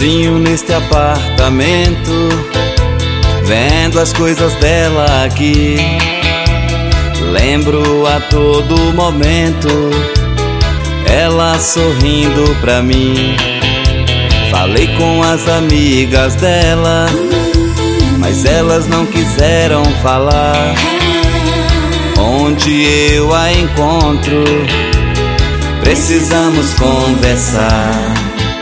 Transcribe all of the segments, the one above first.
sozinho neste apartamento, vendo as coisas dela aqui. Lembro a todo momento ela sorrindo pra mim. Falei com as amigas dela, mas elas não quiseram falar. Onde eu a encontro, precisamos conversar.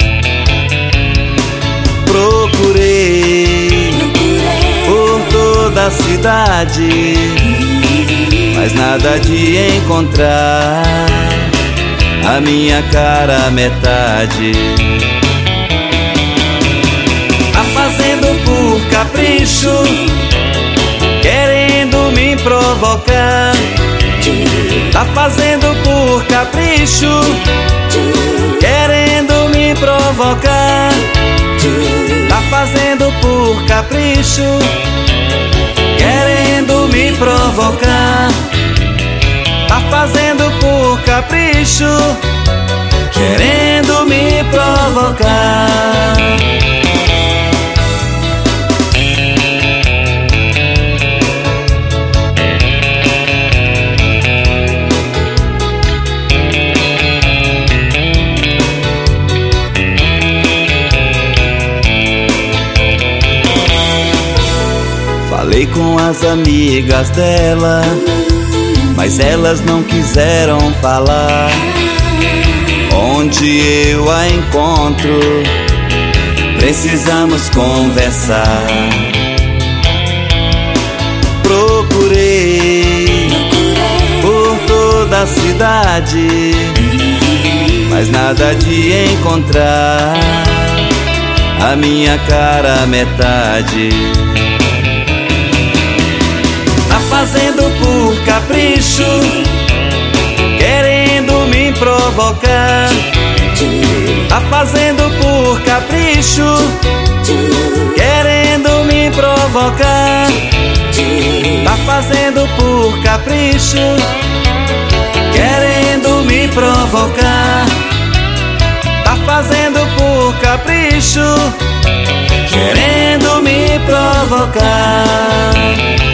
Procurei por toda a cidade, mas nada de encontrar a minha cara metade. Tá fazendo por capricho, querendo me provocar. Tá fazendo por capricho, querendo me provocar. Tá fazendo por capricho, querendo me provocar. Tá fazendo por capricho, querendo me provocar. Falei com as amigas dela, mas elas não quiseram falar. Onde eu a encontro, precisamos conversar. Procurei por toda a cidade, mas nada de encontrar a minha cara metade. Tá fazendo por capricho, querendo me provocar. Tá fazendo por capricho, querendo me provocar. Tá fazendo por capricho, querendo me provocar. Tá fazendo por capricho, querendo me provocar.